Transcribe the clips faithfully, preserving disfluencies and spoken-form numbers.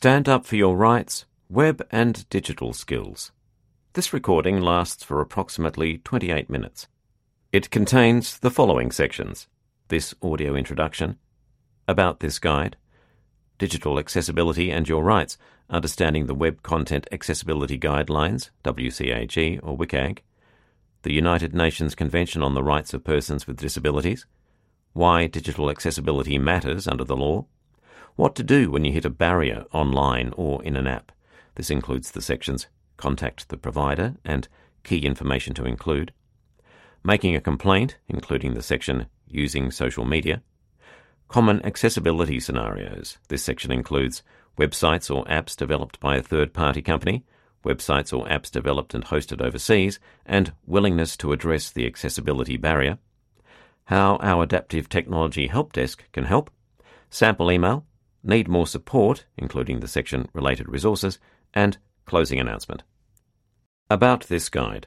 Stand Up for Your Rights, Web and Digital Skills. This recording lasts for approximately twenty-eight minutes. It contains the following sections: this audio introduction, about this guide, digital accessibility and your rights, understanding the Web Content Accessibility Guidelines, W C A G or W C A G, the United Nations Convention on the Rights of Persons with Disabilities, why digital accessibility matters under the law, what to do when you hit a barrier online or in an app. This includes the sections Contact the Provider and Key Information to Include, Making a Complaint, including the section Using Social Media, Common Accessibility Scenarios. This section includes websites or apps developed by a third-party company, websites or apps developed and hosted overseas, and willingness to address the accessibility barrier, how our adaptive technology help desk can help, sample email, need more support, including the section Related Resources, and closing announcement. About this guide.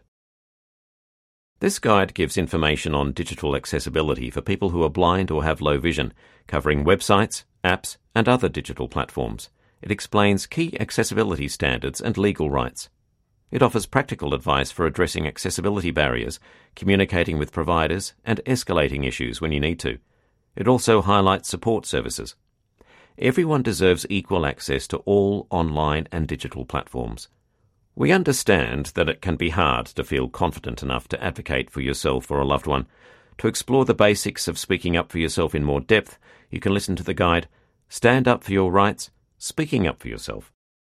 This guide gives information on digital accessibility for people who are blind or have low vision, covering websites, apps, and other digital platforms. It explains key accessibility standards and legal rights. It offers practical advice for addressing accessibility barriers, communicating with providers, and escalating issues when you need to. It also highlights support services. Everyone deserves equal access to all online and digital platforms. We understand that it can be hard to feel confident enough to advocate for yourself or a loved one. To explore the basics of speaking up for yourself in more depth, you can listen to the guide Stand Up for Your Rights, Speaking Up for Yourself.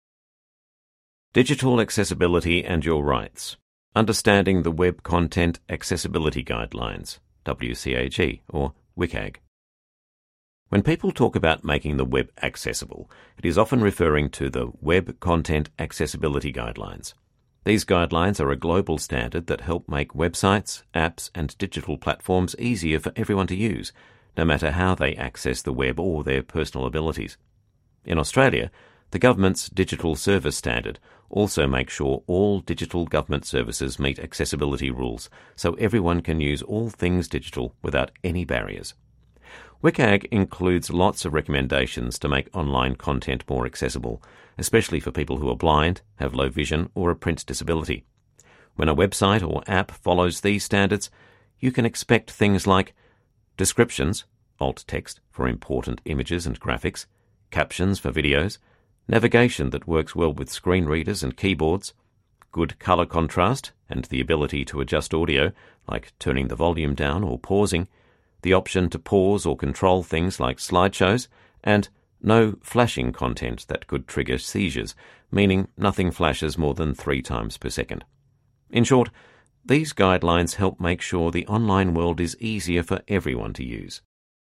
Digital Accessibility and Your Rights. Understanding the Web Content Accessibility Guidelines, W C A G or W C A G. When people talk about making the web accessible, it is often referring to the Web Content Accessibility Guidelines. These guidelines are a global standard that help make websites, apps, and digital platforms easier for everyone to use, no matter how they access the web or their personal abilities. In Australia, the government's Digital Service Standard also makes sure all digital government services meet accessibility rules, so everyone can use all things digital without any barriers. W C A G includes lots of recommendations to make online content more accessible, especially for people who are blind, have low vision, or a print disability. When a website or app follows these standards, you can expect things like descriptions, alt text for important images and graphics, captions for videos, navigation that works well with screen readers and keyboards, good color contrast and the ability to adjust audio, like turning the volume down or pausing, the option to pause or control things like slideshows, and no flashing content that could trigger seizures, meaning nothing flashes more than three times per second. In short, these guidelines help make sure the online world is easier for everyone to use.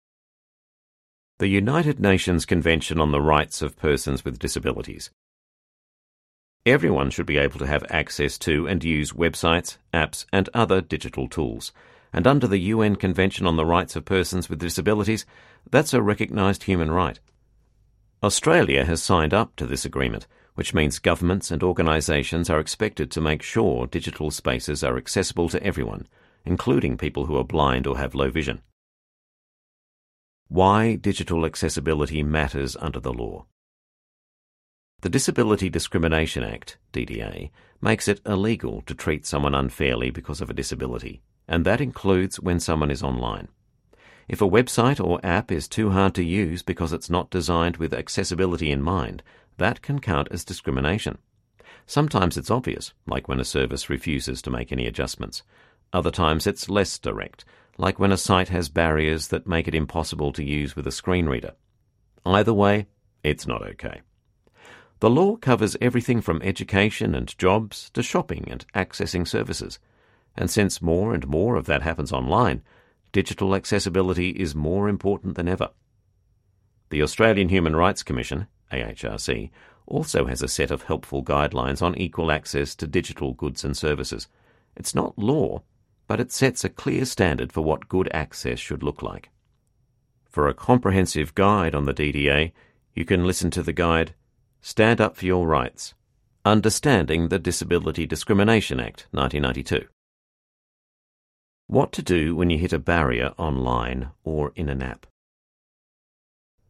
The United Nations Convention on the Rights of Persons with Disabilities. Everyone should be able to have access to and use websites, apps, and other digital tools. And under the U N Convention on the Rights of Persons with Disabilities, that's a recognised human right. Australia has signed up to this agreement, which means governments and organisations are expected to make sure digital spaces are accessible to everyone, including people who are blind or have low vision. Why digital accessibility matters under the law. The Disability Discrimination Act, D D A, makes it illegal to treat someone unfairly because of a disability, and that includes when someone is online. If a website or app is too hard to use because it's not designed with accessibility in mind, that can count as discrimination. Sometimes it's obvious, like when a service refuses to make any adjustments. Other times it's less direct, like when a site has barriers that make it impossible to use with a screen reader. Either way, it's not okay. The law covers everything from education and jobs to shopping and accessing services. And since more and more of that happens online, digital accessibility is more important than ever. The Australian Human Rights Commission, A H R C, also has a set of helpful guidelines on equal access to digital goods and services. It's not law, but it sets a clear standard for what good access should look like. For a comprehensive guide on the D D A, you can listen to the guide Stand Up for Your Rights, Understanding the Disability Discrimination Act, nineteen ninety-two. What to do when you hit a barrier online or in an app.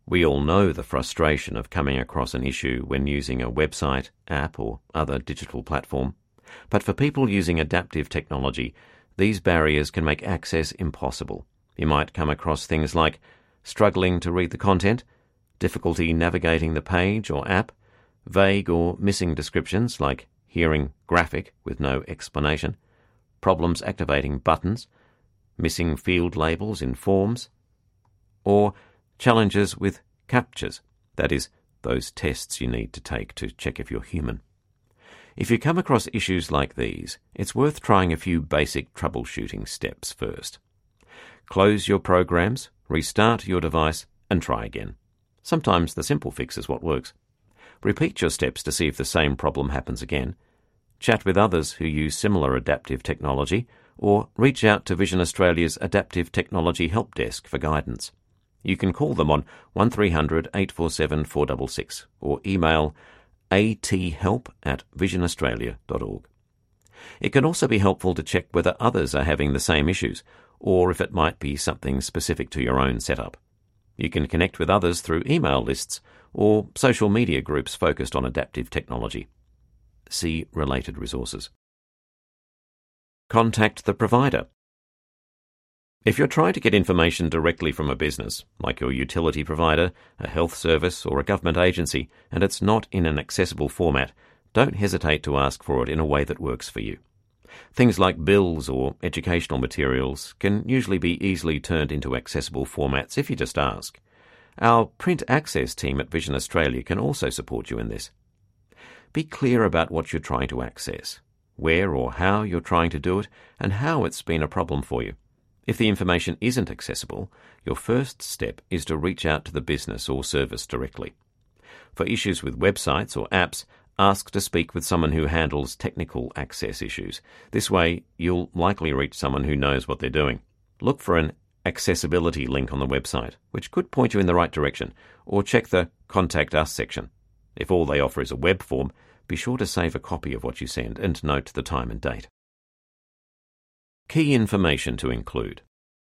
We all know the frustration of coming across an issue when using a website, app, or other digital platform. But for people using adaptive technology, these barriers can make access impossible. You might come across things like struggling to read the content, difficulty navigating the page or app, vague or missing descriptions like hearing graphic with no explanation, problems activating buttons, missing field labels in forms, or challenges with CAPTCHAs, that is, those tests you need to take to check if you're human. If you come across issues like these, it's worth trying a few basic troubleshooting steps first. Close your programs, restart your device, and try again. Sometimes the simple fix is what works. Repeat your steps to see if the same problem happens again. Chat with others who use similar adaptive technology, or reach out to Vision Australia's Adaptive Technology Help Desk for guidance. You can call them on one three hundred, eight four seven, four six six or email athelp at vision australia dot org. It can also be helpful to check whether others are having the same issues, or if it might be something specific to your own setup. You can connect with others through email lists or social media groups focused on adaptive technology. See related resources. Contact the provider. If you're trying to get information directly from a business, like your utility provider, a health service, or a government agency, and it's not in an accessible format, don't hesitate to ask for it in a way that works for you. Things like bills or educational materials can usually be easily turned into accessible formats if you just ask. Our print access team at Vision Australia can also support you in this. Be clear about what you're trying to access, where or how you're trying to do it, and how it's been a problem for you. If the information isn't accessible, your first step is to reach out to the business or service directly. For issues with websites or apps, ask to speak with someone who handles technical access issues. This way, you'll likely reach someone who knows what they're doing. Look for an accessibility link on the website, which could point you in the right direction, or check the Contact Us section. If all they offer is a web form, be sure to save a copy of what you send and note the time and date. Key information to include.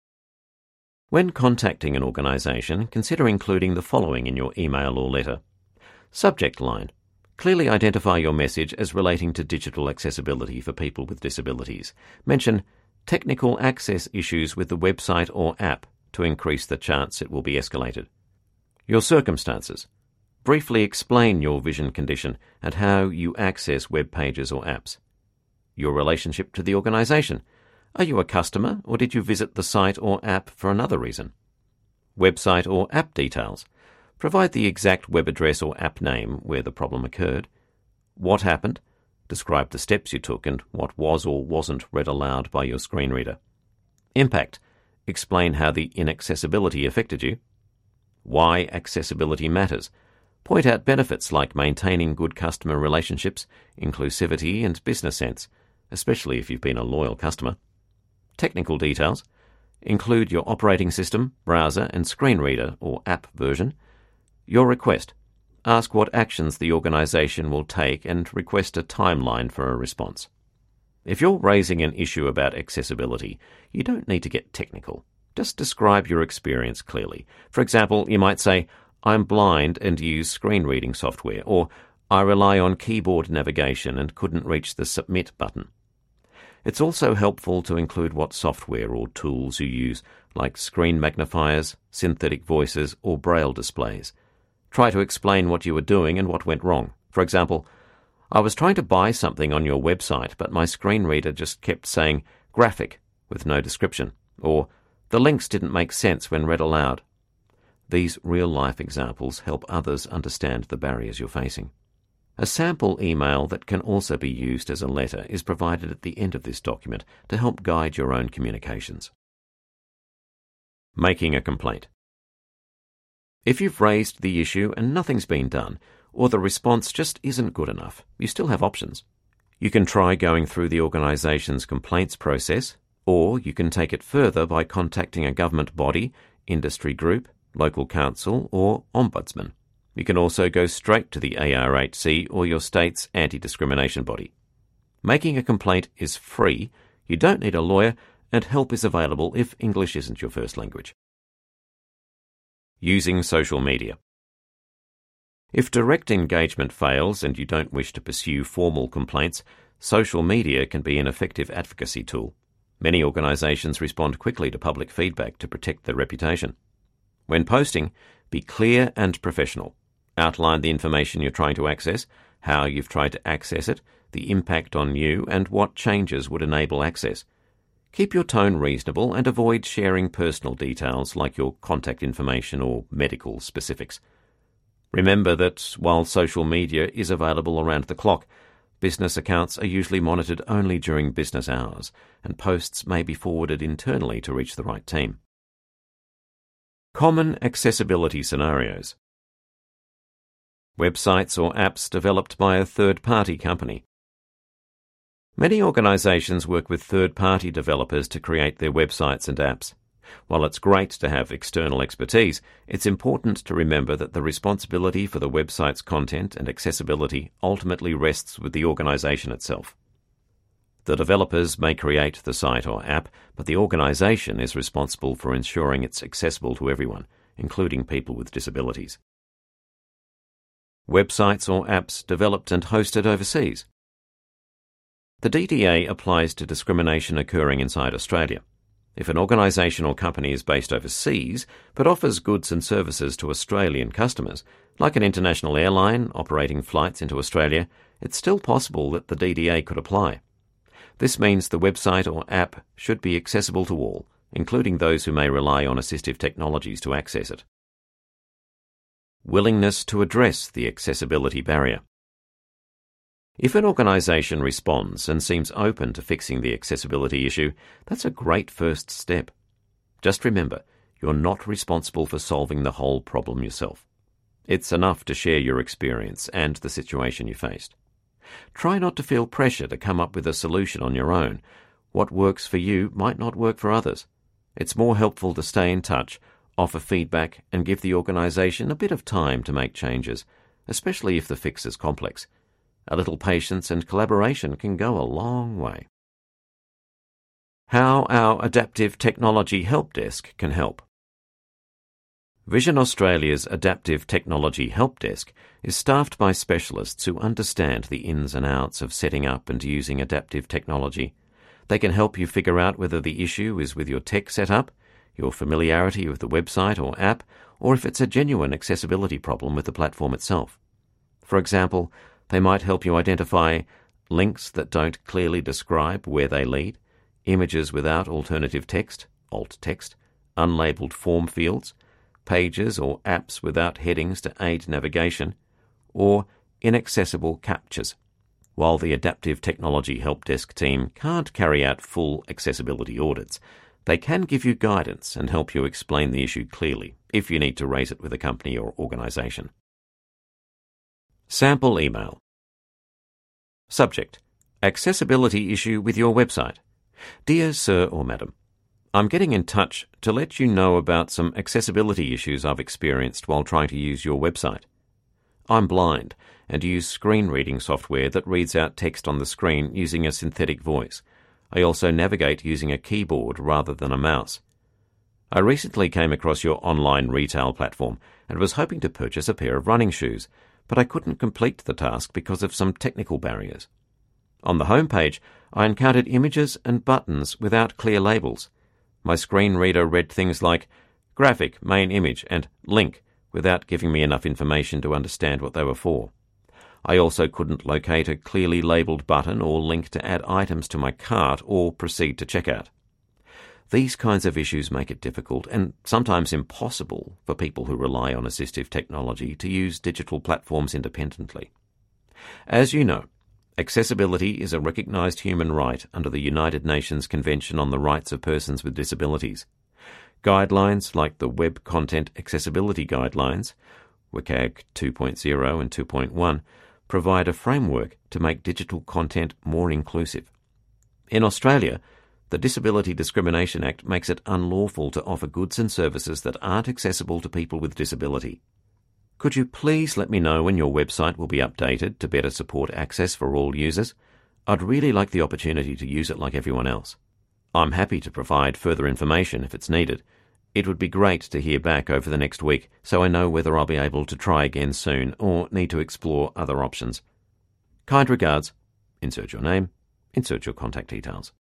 When contacting an organisation, consider including the following in your email or letter. Subject line. Clearly identify your message as relating to digital accessibility for people with disabilities. Mention technical access issues with the website or app to increase the chance it will be escalated. Your circumstances. Briefly explain your vision condition and how you access web pages or apps. Your relationship to the organisation. Are you a customer, or did you visit the site or app for another reason? Website or app details. Provide the exact web address or app name where the problem occurred. What happened? Describe the steps you took and what was or wasn't read aloud by your screen reader. Impact. Explain how the inaccessibility affected you. Why accessibility matters. Point out benefits like maintaining good customer relationships, inclusivity and business sense, especially if you've been a loyal customer. Technical details. Include your operating system, browser and screen reader or app version. Your request. Ask what actions the organisation will take and request a timeline for a response. If you're raising an issue about accessibility, you don't need to get technical. Just describe your experience clearly. For example, you might say, I'm blind and use screen reading software, or I rely on keyboard navigation and couldn't reach the submit button. It's also helpful to include what software or tools you use, like screen magnifiers, synthetic voices, or braille displays. Try to explain what you were doing and what went wrong. For example, I was trying to buy something on your website, but my screen reader just kept saying graphic with no description, or the links didn't make sense when read aloud. These real-life examples help others understand the barriers you're facing. A sample email that can also be used as a letter is provided at the end of this document to help guide your own communications. Making a complaint. If you've raised the issue and nothing's been done, or the response just isn't good enough, you still have options. You can try going through the organisation's complaints process, or you can take it further by contacting a government body, industry group, local council, or ombudsman. You can also go straight to the A R H C or your state's anti-discrimination body. Making a complaint is free, you don't need a lawyer, and help is available if English isn't your first language. Using social media. If direct engagement fails and you don't wish to pursue formal complaints, social media can be an effective advocacy tool. Many organisations respond quickly to public feedback to protect their reputation. When posting, be clear and professional. Outline the information you're trying to access, how you've tried to access it, the impact on you, and what changes would enable access. Keep your tone reasonable and avoid sharing personal details like your contact information or medical specifics. Remember that while social media is available around the clock, business accounts are usually monitored only during business hours, and posts may be forwarded internally to reach the right team. Common accessibility scenarios. Websites or apps developed by a third-party company. Many organisations work with third-party developers to create their websites and apps. While it's great to have external expertise, it's important to remember that the responsibility for the website's content and accessibility ultimately rests with the organisation itself. The developers may create the site or app, but the organisation is responsible for ensuring it's accessible to everyone, including people with disabilities. Websites or apps developed and hosted overseas. The D D A applies to discrimination occurring inside Australia. If an organisation or company is based overseas but offers goods and services to Australian customers, like an international airline operating flights into Australia, it's still possible that the D D A could apply. This means the website or app should be accessible to all, including those who may rely on assistive technologies to access it. Willingness to address the accessibility barrier. If an organisation responds and seems open to fixing the accessibility issue, that's a great first step. Just remember, you're not responsible for solving the whole problem yourself. It's enough to share your experience and the situation you faced. Try not to feel pressure to come up with a solution on your own. What works for you might not work for others. It's more helpful to stay in touch, offer feedback, and give the organisation a bit of time to make changes, especially if the fix is complex. A little patience and collaboration can go a long way. How our Adaptive Technology Help Desk can help. Vision Australia's Adaptive Technology Help Desk is staffed by specialists who understand the ins and outs of setting up and using adaptive technology. They can help you figure out whether the issue is with your tech setup, your familiarity with the website or app, or if it's a genuine accessibility problem with the platform itself. For example, they might help you identify links that don't clearly describe where they lead, images without alternative text, alt text, unlabeled form fields, pages or apps without headings to aid navigation, or inaccessible captures. While the Adaptive Technology Help Desk team can't carry out full accessibility audits, they can give you guidance and help you explain the issue clearly if you need to raise it with a company or organisation. Sample email. Subject: Accessibility issue with your website. Dear Sir or Madam, I'm getting in touch to let you know about some accessibility issues I've experienced while trying to use your website. I'm blind and use screen reading software that reads out text on the screen using a synthetic voice. I also navigate using a keyboard rather than a mouse. I recently came across your online retail platform and was hoping to purchase a pair of running shoes, but I couldn't complete the task because of some technical barriers. On the homepage, I encountered images and buttons without clear labels. My screen reader read things like graphic, main image, and link without giving me enough information to understand what they were for. I also couldn't locate a clearly labelled button or link to add items to my cart or proceed to checkout. These kinds of issues make it difficult and sometimes impossible for people who rely on assistive technology to use digital platforms independently. As you know, accessibility is a recognised human right under the United Nations Convention on the Rights of Persons with Disabilities. Guidelines like the Web Content Accessibility Guidelines, W C A G two point oh and two point one, provide a framework to make digital content more inclusive. In Australia, the Disability Discrimination Act makes it unlawful to offer goods and services that aren't accessible to people with disability. Could you please let me know when your website will be updated to better support access for all users? I'd really like the opportunity to use it like everyone else. I'm happy to provide further information if it's needed. It would be great to hear back over the next week so I know whether I'll be able to try again soon or need to explore other options. Kind regards. Insert your name. Insert your contact details.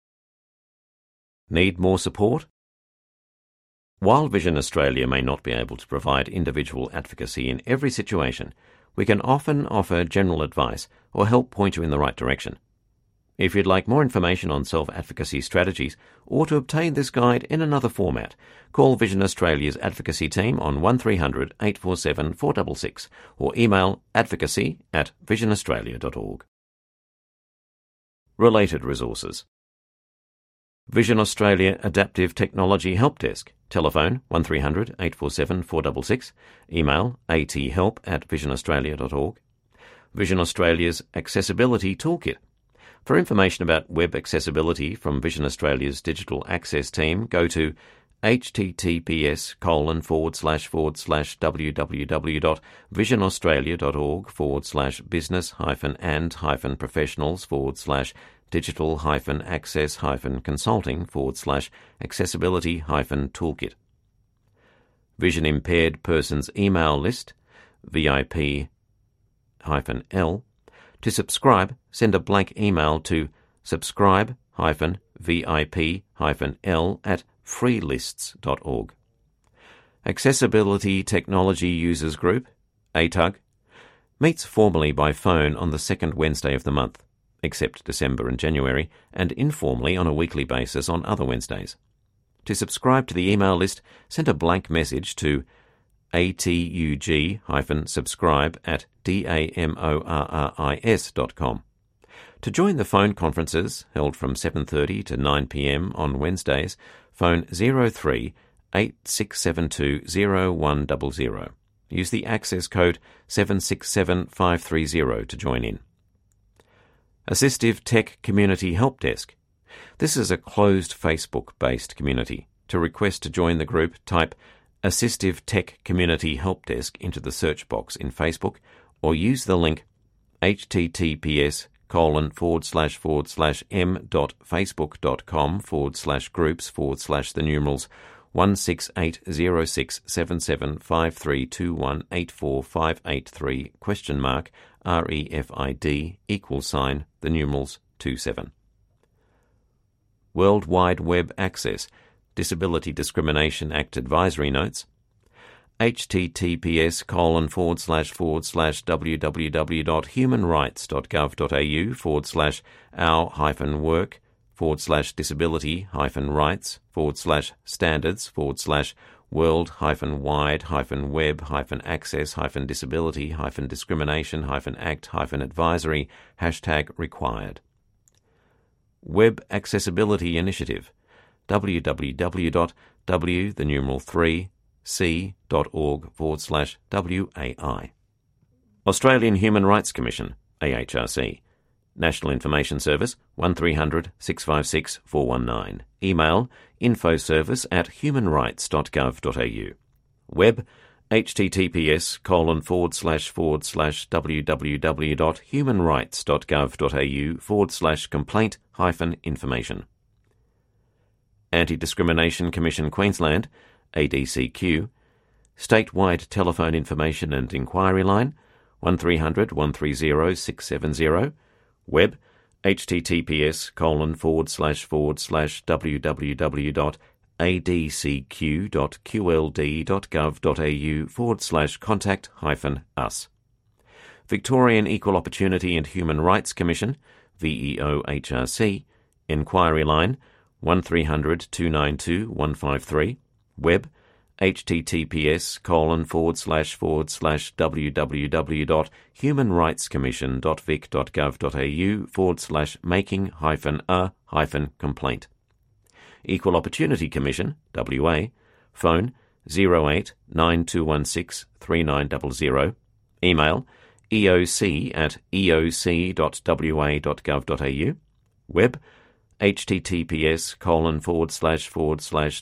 Need more support? While Vision Australia may not be able to provide individual advocacy in every situation, we can often offer general advice or help point you in the right direction. If you'd like more information on self-advocacy strategies or to obtain this guide in another format, call Vision Australia's advocacy team on one three hundred, eight four seven, four six six or email advocacy at vision australia dot org. Related resources. Vision Australia Adaptive Technology Help Desk. Telephone one three hundred, eight four seven, four six six. Email athelp at vision australia dot org. Vision Australia's Accessibility Toolkit. For information about web accessibility from Vision Australia's Digital Access team, go to https colon forward slash forward slash www.visionaustralia.org forward slash business hyphen and hyphen professionals forward slash digital hyphen access hyphen consulting forward slash accessibility hyphen toolkit. Vision Impaired Persons Email List, V I P hyphen L. To subscribe, send a blank email to subscribe-vip-l at freelists dot org. Accessibility Technology Users Group, A T U G, meets formally by phone on the second Wednesday of the month, except December and January, and informally on a weekly basis on other Wednesdays. To subscribe to the email list, send a blank message to atug-subscribe at damorris dot com. To join the phone conferences, held from seven thirty to nine p m on Wednesdays, phone zero three, eight six seven two, zero one zero zero. Use the access code seven six seven five three zero to join in. Assistive Tech Community Help Desk. This is a closed Facebook-based community. To request to join the group, type Assistive Tech Community Help Desk into the search box in Facebook or use the link https colon forward slash forward slash m dot facebook dot com forward slash groups forward slash the numerals one six eight zero six seven seven five three two one eight four five eight three question mark R E F I D equal sign the numerals two seven. World Wide Web Access Disability Discrimination Act Advisory Notes, https colon forward slash forward slash www.humanrights.gov.au forward slash our hyphen work forward slash disability hyphen rights forward slash standards forward slash world hyphen wide hyphen web hyphen access hyphen disability hyphen discrimination hyphen act hyphen advisory hashtag required. Web Accessibility Initiative, www.w the numeral three c.org forward slash WAI. Australian Human Rights Commission, A H R C. National Information Service, one three hundred, six five six, four one nine. Email, infoservice at humanrights.gov.au. Web, https colon forward slash forward slash www.humanrights.gov.au forward slash complaint hyphen information. Anti-Discrimination Commission Queensland, A D C Q, statewide telephone information and inquiry line, one three hundred, one three zero, six seven zero, web, https colon forward slash forward slash www.adcq.qld.gov.au forward slash contact hyphen us. Victorian Equal Opportunity and Human Rights Commission, V E O H R C, inquiry line, one three hundred, two nine two, one five three, web, https colon forward slash forward slash www.humanrightscommission.vic.gov.au forward slash making hyphen a hyphen complaint. Equal Opportunity Commission, W A, phone zero eight nine two one six three nine zero zero, email eoc at eoc.wa.gov.au, web, https colon forward slash forward slash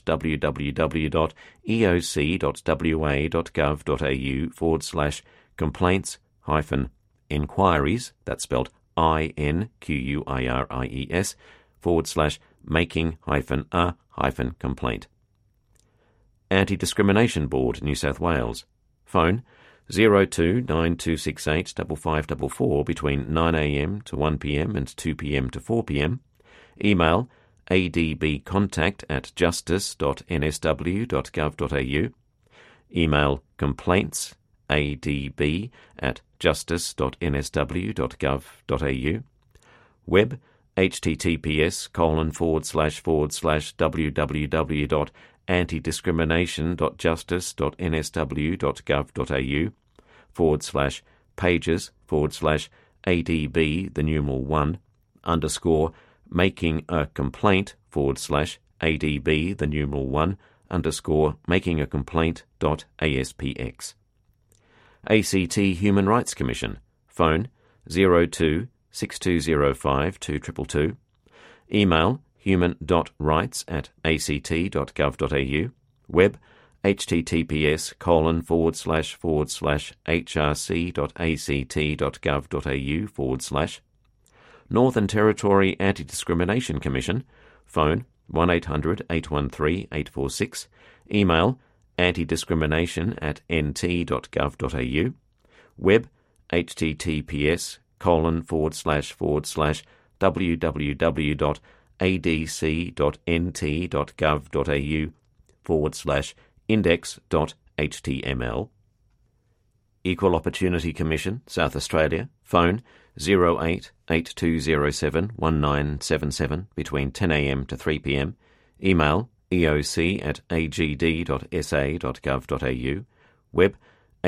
www.eoc.wa.gov.au forward slash complaints hyphen inquiries, that's spelled I N Q U I R I E S, forward slash making hyphen a hyphen complaint. Anti-Discrimination Board, New South Wales. Phone zero two nine two six eight five five four four between nine a m to one p m and two p m to four p m. Email adbcontact at justice dot n s w dot gov dot a u. Email complaints adb at justice dot n s w dot gov dot a u. Web https colon forward slash forward slash www dot antidiscrimination dot justice dot n s w dot gov dot a u forward slash pages forward slash adb the numeral one underscore making a complaint forward slash adb the numeral one underscore making a complaint dot aspx. A C T Human Rights Commission. Phone zero two six two zero five two two two two. Email human.rights at act dot gov dot a u. Web https colon forward slash forward slash hrc dot act dot gov dot a u forward slash. Northern Territory Anti-Discrimination Commission. Phone one eight hundred eight one three eight four six. Email antidiscrimination at nt dot gov dot a u. Web https colon forward slash forward slash www dot adc dot nt dot gov dot a u forward slash index dot html. Equal Opportunity Commission, South Australia. Phone zero eight eight two zero seven one nine seven seven between ten a m to three p m. Email eoc at agd dot s a dot gov dot a u. Web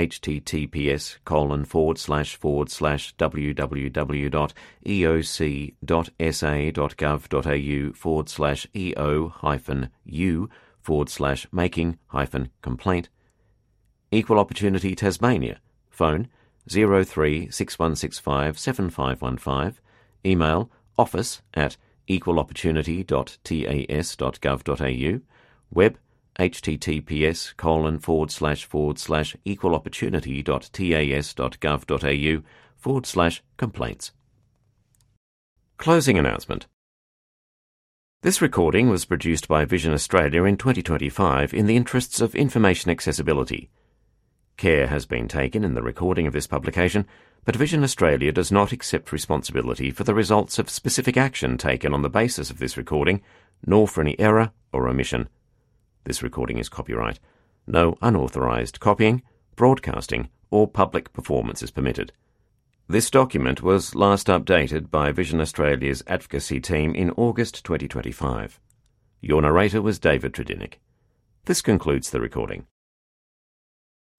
https colon forward slash forward slash www dot eoc dot s a dot gov dot a u forward slash eo hyphen u forward slash making hyphen complaint. Equal Opportunity Tasmania. Phone zero three six one six five seven five one five. Email office at equal opportunity dot tas dot gov dot a u. Web https colon forward slash forward slash equal opportunity dot tas dot gov dot a u forward slash complaints. Closing announcement. This recording was produced by Vision Australia in twenty twenty-five in the interests of information accessibility. Care has been taken in the recording of this publication, but Vision Australia does not accept responsibility for the results of specific action taken on the basis of this recording, nor for any error or omission. This recording is copyright. No unauthorised copying, broadcasting, or public performance is permitted. This document was last updated by Vision Australia's advocacy team in August twenty twenty-five. Your narrator was David Tredinnick. This concludes the recording.